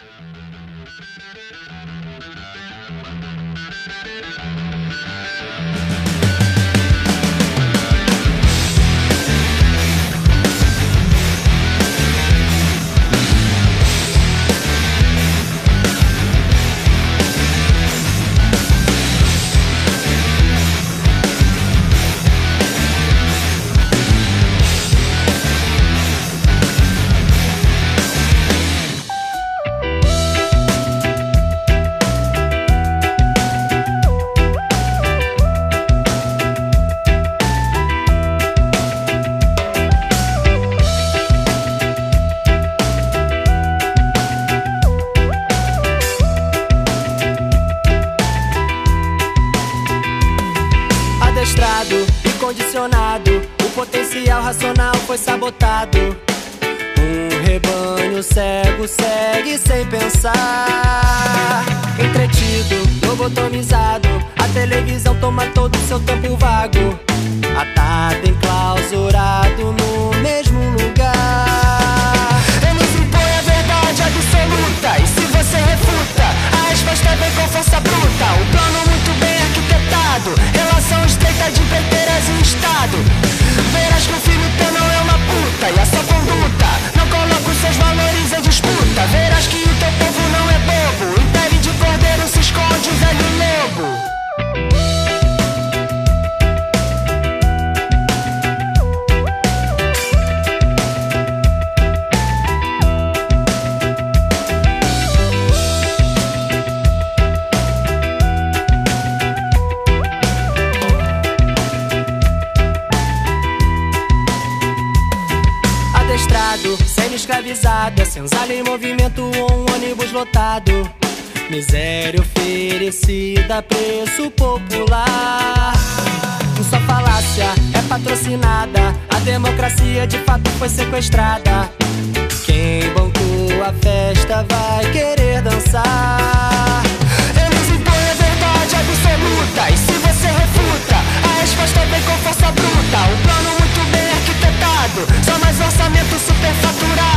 Adestrado e condicionado, o potencial racional foi sabotado. Um rebanho cego segue sem pensar. Entretido, lobotomizado, a televisão toma todo o seu tempo vago. Atado, enclausurado no mesmo lugar. Eles impõem a verdade absoluta, e se você refuta, a resposta vem com força bruta. Um plano muito bem arquitetado, relação estreita de empreiteiras e Estado. Verás que o filho teu não é uma puta, e a sua conduta não coloca os seus valores em disputa. Verás que o teu povo não é bobo, em pele de cordeiro se esconde o velho lobo. Semi-escravizada, senzala em movimento ou um ônibus lotado. Miséria oferecida a preço popular. Sua falácia é patrocinada, a democracia de fato foi sequestrada. Quem bancou a festa vai querer dançar. Eles impõem a verdade absoluta, e se você refuta, a resposta vem com força bruta. Um plano muito bem arquitetado, só mais orçamento superfaturado.